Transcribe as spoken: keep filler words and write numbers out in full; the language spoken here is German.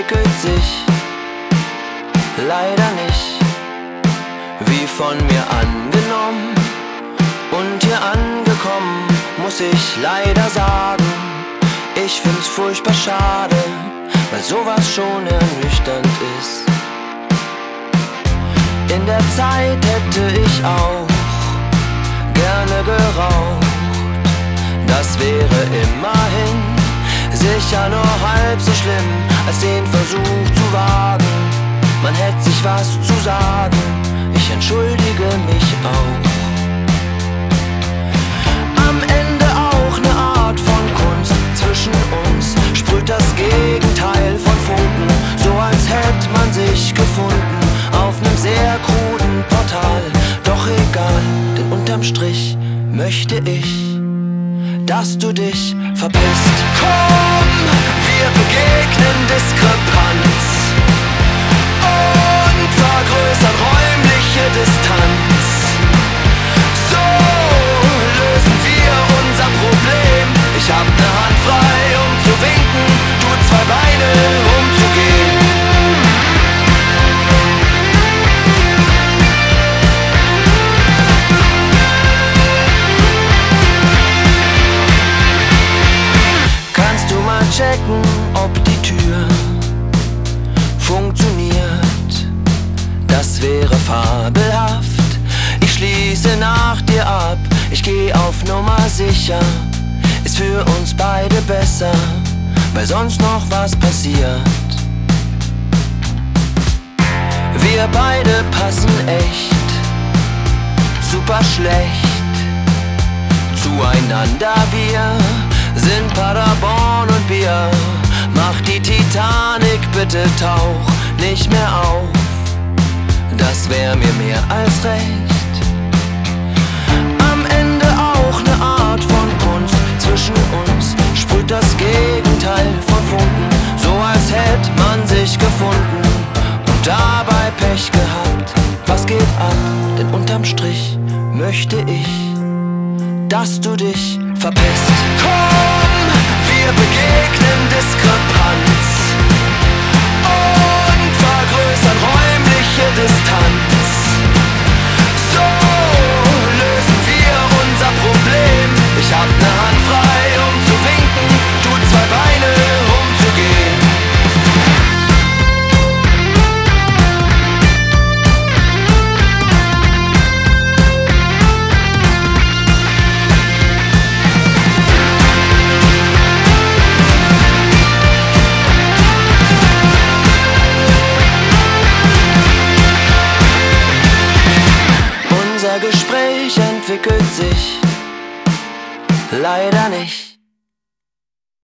entwickelt sich leider nicht wie von mir angenommen. Und hier angekommen muss ich leider sagen, ich find's furchtbar schade, weil sowas schon ernüchternd ist. In der Zeit hätte ich auch gerne geraucht, das wäre immerhin sicher nur halb so schlimm, als den Versuch zu wagen. Man hätte sich was zu sagen, ich entschuldige mich auch. Am Ende auch ne Art von Kunst zwischen uns, sprüht das Gegenteil von Funken, so als hätte man sich gefunden auf nem sehr kruden Portal. Doch egal, denn unterm Strich möchte ich, dass du dich verpisst. Komm, wir begegnen Diskrepanz und vergrößern räumliche Distanz. So lösen wir unser Problem. Ich hab ne Hand frei, um zu winken, du zwei Beine, um zu gehen. Checken, ob die Tür funktioniert. Das wäre fabelhaft. Ich schließe nach dir ab. Ich geh auf Nummer sicher. Ist für uns beide besser, weil sonst noch was passiert. Wir beide passen echt super schlecht zueinander. Wir sind Paderborn und Bier. Mach die Titanic, bitte tauch nicht mehr auf. Das wär mir mehr als recht. Am Ende auch ne Art von Kunst zwischen uns, sprüht das Gegenteil von Funken, so als hätte man sich gefunden und dabei Pech gehabt. Was geht ab? Denn unterm Strich möchte ich, dass du dich verpisst. Komm, wir begegnen Diskrepanz und vergrößern räumliche Distanz. So lösen wir unser Problem. Ich hab ne Hand frei, um zu winken, du zwei Beine, um zu gehen. Unser Gespräch entwickelt sich leider nicht